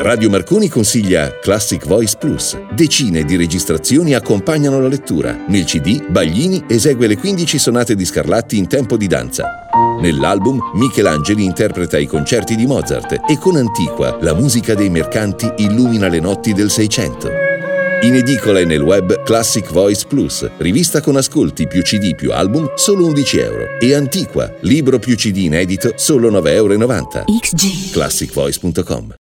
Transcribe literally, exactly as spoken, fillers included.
Radio Marconi consiglia Classic Voice Plus. Decine di registrazioni accompagnano la lettura. Nel C D, Baglini esegue le quindici sonate di Scarlatti in tempo di danza. Nell'album, Michelangeli interpreta i concerti di Mozart e con Antiqua, la musica dei mercanti illumina le notti del Seicento. In edicola e nel web Classic Voice Plus, rivista con ascolti più C D più album, solo undici euro. E Antiqua, libro più C D inedito, solo nove virgola novanta euro. X G. classic voice punto com